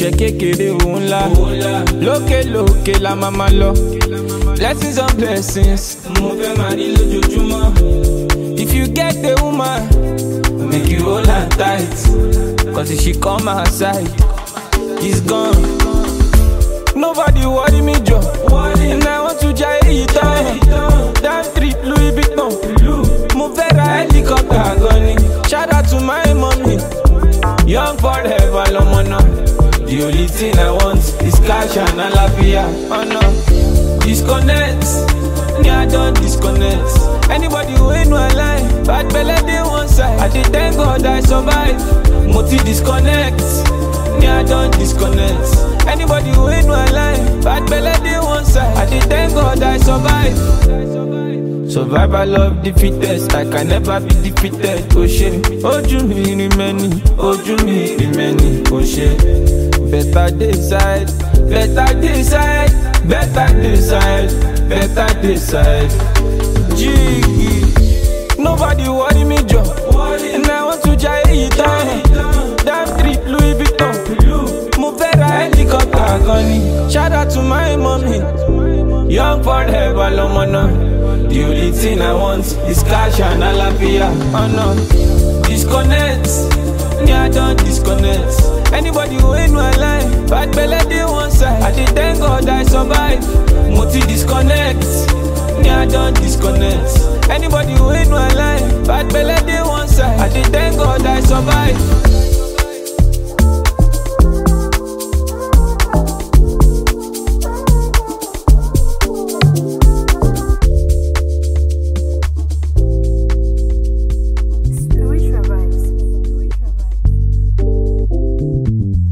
Iṣẹ́ kékeré òun ńlá, lókè lókè la máa máa lọ. Blessings on blessings, mo fẹ́ máa rí lójoojúmọ́. If you get the woman, make you hold her tight. Cause if she come outside, he's gone. Nobody worry me, Joe. And I want to try it on. That trip, Louis Vuitton. Move a helicopter, gunny. Shout out to my mommy. Young forever, Lomona. The only thing I want is cash and alafia. Oh no. Disconnect. Yeah, I don't disconnect. Anybody who ain't no line, bad belly they one side. I did thank God I survive. Moti disconnect. Yeah, I don't disconnect. Anybody who ain't no line, bad belly they one side. I did thank God I survive. Survival of the fittest, I can never be defeated. Oh shit, ojú mi ni many, ojú mi ni many. Oh shit, better decide, better decide, better decide, better decide. Jiggy, nobody worry me, Joe. And I want to try it on. That trip, Louis Vuitton. Move a helicopter, gunny. Shout out to my mommy. Young forever, Lomona. The only thing I want is cash and alafia. Oh no. Disconnect. Yeah, I don't disconnect. Anybody who ain't no line, bad belly they one side. I did thank God I survive. Moti disconnect. Yeah, I don't disconnect. Anybody who ain't no line, bad belly they one side. I did thank God I survive.